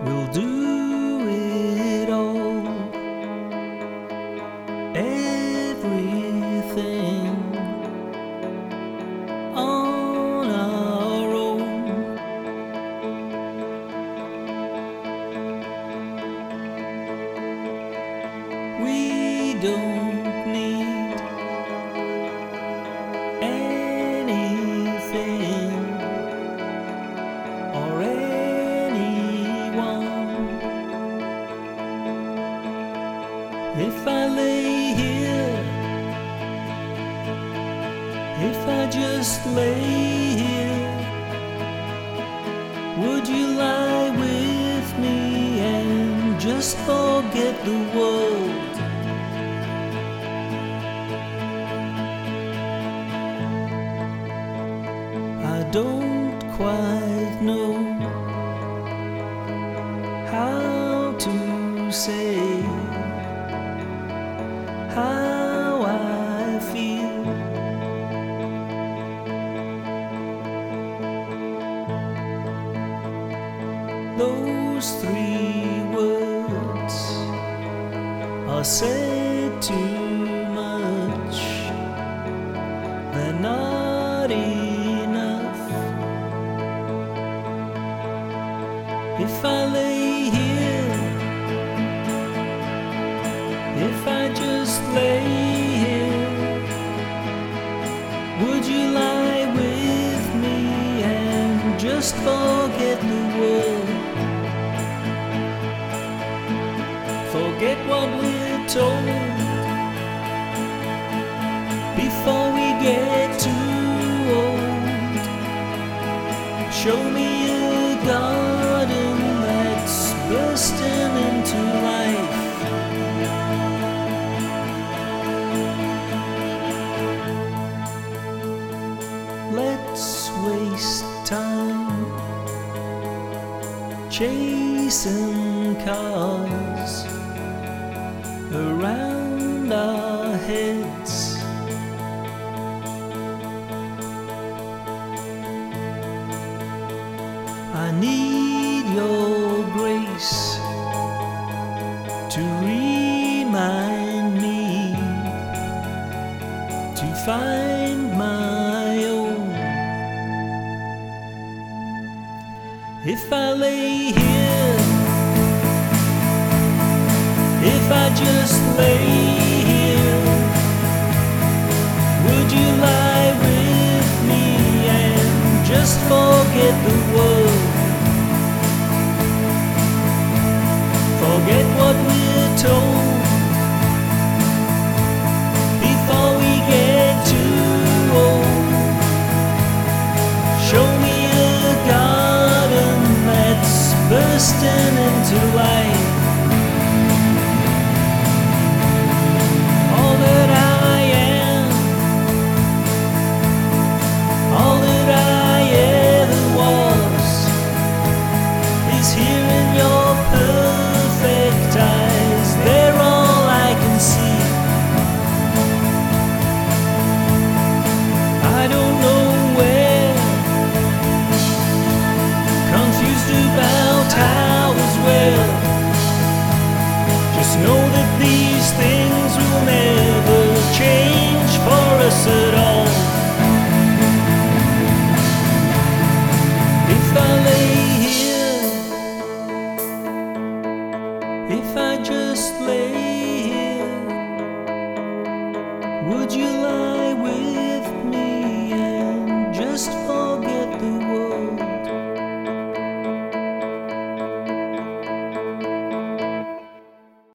We'll do it all, everything on our own. We don't need anything or anyone. If I lay here, if I just lay here, would you lie with me and just forget the world? I don't quite know how to say how I feel. Those 3 words are said too much. They're not enough. If I lay here, if I just lay here, would you lie with me and just forget the world? Forget what we're told before we get too old. Show me a garden that's bursting into life. Let's waste time chasing cars around our heads. I need your grace to remind me to find my own. If I lay here, if I just lay here, would you lie with me and just forget the world? Forget what we're told before we get too old. Show me a garden that's bursting into life. All that I am, all that I ever was, is here in your perfect eyes. They're all I can see. I don't know where, confused about how as well. Just know that these things will never change for us at all. If I lay here, if I just lay here, would you lie with me and just